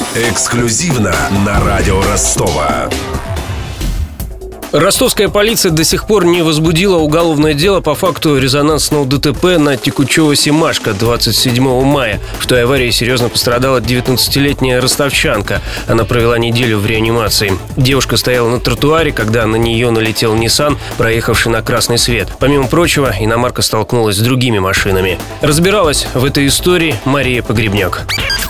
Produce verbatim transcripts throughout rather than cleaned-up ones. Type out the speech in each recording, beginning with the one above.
Эксклюзивно на радио Ростова. Ростовская полиция до сих пор не возбудила уголовное дело по факту резонансного ДТП на Текучево-Семашко двадцать седьмого мая. В той аварии серьезно пострадала девятнадцатилетняя ростовчанка. Она провела неделю в реанимации. Девушка стояла на тротуаре, когда на нее налетел Nissan, проехавший на красный свет. Помимо прочего, иномарка столкнулась с другими машинами. Разбиралась в этой истории Мария Погребняк.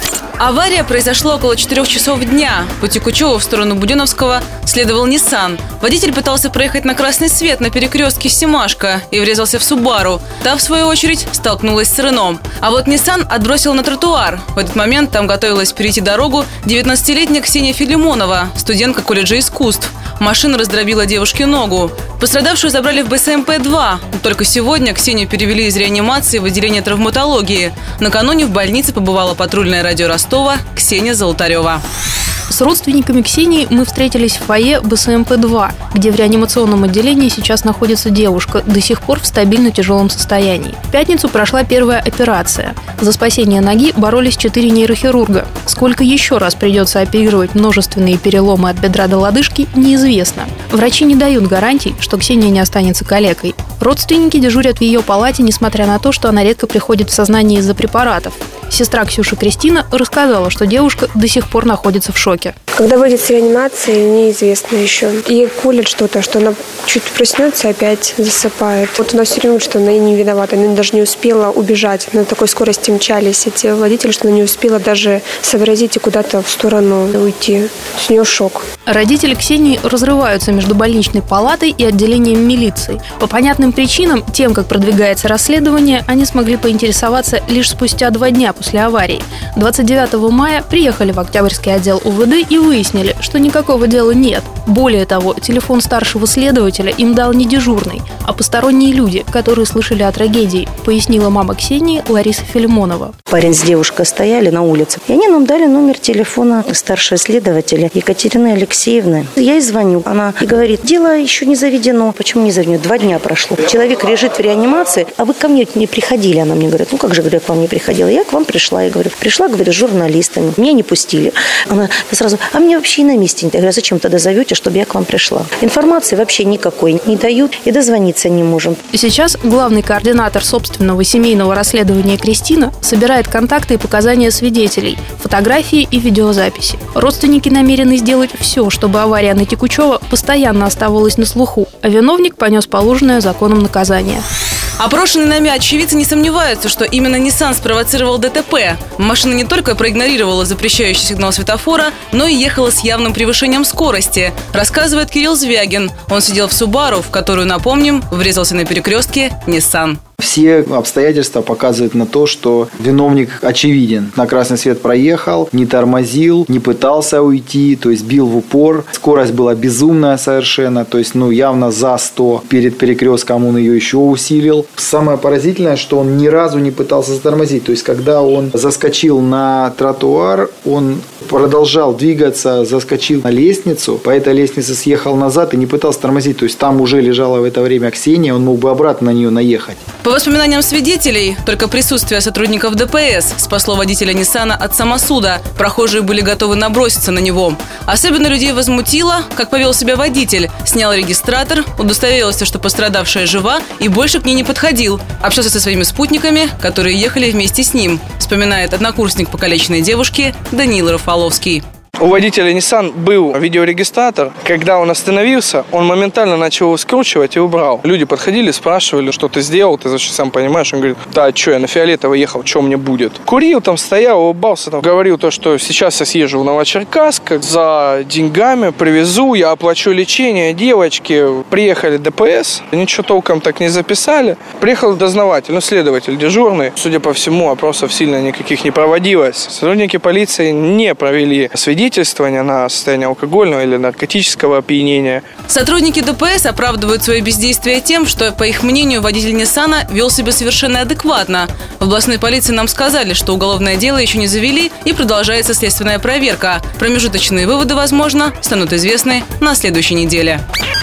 Авария произошла около четырех часов дня. По Текучеву в сторону Буденновского следовал Nissan. Водитель пытался проехать на красный свет на перекрестке Семашко и врезался в Субару. Та, в свою очередь, столкнулась с Рено. А вот Nissan отбросил на тротуар. В этот момент там готовилась перейти дорогу девятнадцатилетняя Ксения Филимонова, студентка колледжа искусств. Машина раздробила девушке ногу. Пострадавшую забрали в бэ эс эм пэ два. Только сегодня Ксению перевели из реанимации в отделение травматологии. Накануне в больнице побывала патрульное радио Ростова Ксения Золотарева. С родственниками Ксении мы встретились в фойе бэ эс эм пэ два, где в реанимационном отделении сейчас находится девушка, до сих пор в стабильно тяжелом состоянии. В пятницу прошла первая операция. За спасение ноги боролись четыре нейрохирурга. Сколько еще раз придется оперировать множественные переломы от бедра до лодыжки, неизвестно. Врачи не дают гарантий, что Ксения не останется калекой. Родственники дежурят в ее палате, несмотря на то, что она редко приходит в сознание из-за препаратов. Сестра Ксюши Кристина рассказала, что девушка до сих пор находится в шоке. Когда выйдет с реанимации, неизвестно еще. Ей колят что-то, что она чуть проснется, опять засыпает. Вот у нас все время, что она и не виновата. Она даже не успела убежать. На такой скорости мчались эти водители, что она не успела даже сообразить и куда-то в сторону уйти. С нее шок. Родители Ксении разрываются между больничной палатой и отделением милиции. По понятным причинам, тем, как продвигается расследование, они смогли поинтересоваться лишь спустя два дня после аварии. двадцать девятого мая приехали в Октябрьский отдел у вэ дэ и выяснили, что никакого дела нет. Более того, телефон старшего следователя им дал не дежурный, а посторонние люди, которые слышали о трагедии, пояснила мама Ксении Лариса Филимонова. Парень с девушкой стояли на улице, и они нам дали номер телефона старшего следователя Екатерины Алексеевны. Я ей звоню, она и говорит: дело еще не заведено. Почему не заведено? Два дня прошло. Человек лежит в реанимации, а вы ко мне не приходили? Она мне говорит: ну как же, говорю, я к вам не приходила? Я к вам пришла. Я говорю, пришла, говорю, с журналистами. Меня не пустили. Она сразу: а мне вообще и на месте нет. Я говорю: зачем тогда зовете, чтобы я к вам пришла? Информации вообще никакой не дают, и дозвониться не можем. Сейчас главный координатор собственного семейного расследования Кристина собирает контакты и показания свидетелей, фотографии и видеозаписи. Родственники намерены сделать все, чтобы авария на Текучево постоянно оставалась на слуху, а виновник понес положенное законом наказание. Опрошенные нами очевидцы не сомневаются, что именно Nissan спровоцировал ДТП. Машина не только проигнорировала запрещающий сигнал светофора, но и ехала с явным превышением скорости, рассказывает Кирилл Звягин. Он сидел в Субару, в которую, напомним, врезался на перекрестке Nissan. Все обстоятельства показывают на то, что виновник очевиден. На красный свет проехал, не тормозил, не пытался уйти, то есть бил в упор. Скорость была безумная совершенно, то есть ну явно за сто. Перед перекрестком он ее еще усилил. Самое поразительное, что он ни разу не пытался затормозить. То есть когда он заскочил на тротуар, он продолжал двигаться, заскочил на лестницу, по этой лестнице съехал назад и не пытался тормозить. То есть там уже лежала в это время Ксения, он мог бы обратно на нее наехать. По воспоминаниям свидетелей, только присутствие сотрудников дэ пэ эс спасло водителя Ниссана от самосуда. Прохожие были готовы наброситься на него. Особенно людей возмутило, как повел себя водитель. Снял регистратор, удостоверился, что пострадавшая жива, и больше к ней не подходил. Общался со своими спутниками, которые ехали вместе с ним, вспоминает однокурсник покалеченной девушки Даниил Рафаловский. У водителя Nissan был видеорегистратор. Когда он остановился, он моментально начал его скручивать и убрал. Люди подходили, спрашивали, что ты сделал, ты зачем, сам понимаешь. Он говорит: да, что, я на фиолетово ехал, что мне будет? Курил там, стоял, улыбался, там, говорил то, что сейчас я съезжу в Новочеркасск, за деньгами привезу, я оплачу лечение девочки. Приехали дэ пэ эс, ничего толком так не записали. Приехал дознаватель, ну, следователь дежурный. Судя по всему, опросов сильно никаких не проводилось. Сотрудники полиции не провели свидетельство на состояние алкогольного или наркотического опьянения. Сотрудники дэ пэ эс оправдывают свое бездействие тем, что, по их мнению, водитель Ниссана вел себя совершенно адекватно. В областной полиции нам сказали, что уголовное дело еще не завели и продолжается следственная проверка. Промежуточные выводы, возможно, станут известны на следующей неделе.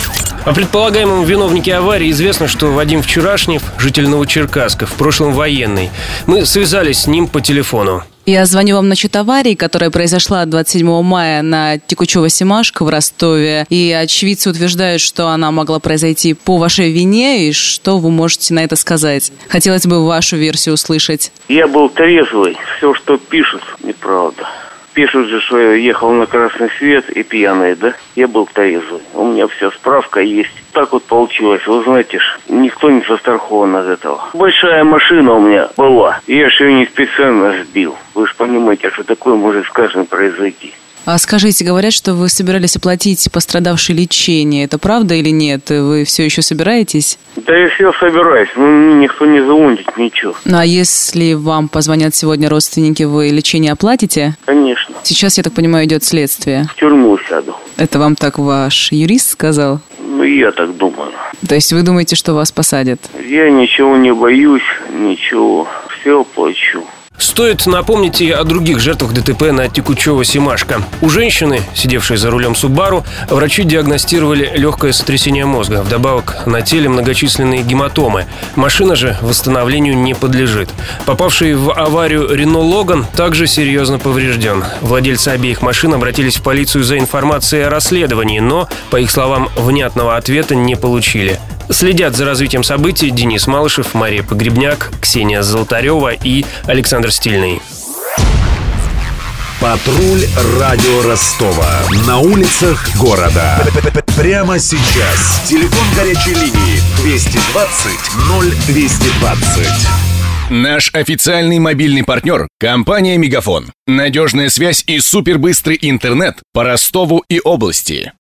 О предполагаемом виновнике аварии известно, что Вадим Вчерашнев, житель Новочеркасска, в прошлом военный. Мы связались с ним по телефону. Я звоню вам насчет аварии, которая произошла двадцать седьмого мая на Текучево-Семашко в Ростове. И очевидцы утверждают, что она могла произойти по вашей вине. И что вы можете на это сказать? Хотелось бы вашу версию услышать. Я был трезвый. Все, что пишут, неправда. Пишут же, что я ехал на красный свет и пьяный, да? Я был трезвый. У меня вся справка есть. Так вот получилось. Вы знаете ж, никто не застрахован от этого. Большая машина у меня была. Я же ее не специально сбил. Вы же понимаете, что такое может с каждым произойти. А скажите, говорят, что вы собирались оплатить пострадавшей лечение. Это правда или нет? Вы все еще собираетесь? Да я все собираюсь. Ну, никто не звонит, ничего. Ну, а если вам позвонят сегодня родственники, вы лечение оплатите? Конечно. Сейчас, я так понимаю, идет следствие. В тюрьму сяду. Это вам так ваш юрист сказал? Ну, я так думаю. То есть вы думаете, что вас посадят? Я ничего не боюсь, ничего. Все оплачу. Стоит напомнить и о других жертвах ДТП на Текучево-Семашко. У женщины, сидевшей за рулем Субару, врачи диагностировали легкое сотрясение мозга. Вдобавок на теле многочисленные гематомы. Машина же восстановлению не подлежит. Попавший в аварию Рено Логан также серьезно поврежден. Владельцы обеих машин обратились в полицию за информацией о расследовании, но, по их словам, внятного ответа не получили. Следят за развитием событий Денис Малышев, Мария Погребняк, Ксения Золотарева и Александр Стильный. Патруль радио Ростова. На улицах города. Прямо сейчас. Телефон горячей линии двести двадцать ноль двести двадцать. Наш официальный мобильный партнер – компания «Мегафон». Надежная связь и супербыстрый интернет по Ростову и области.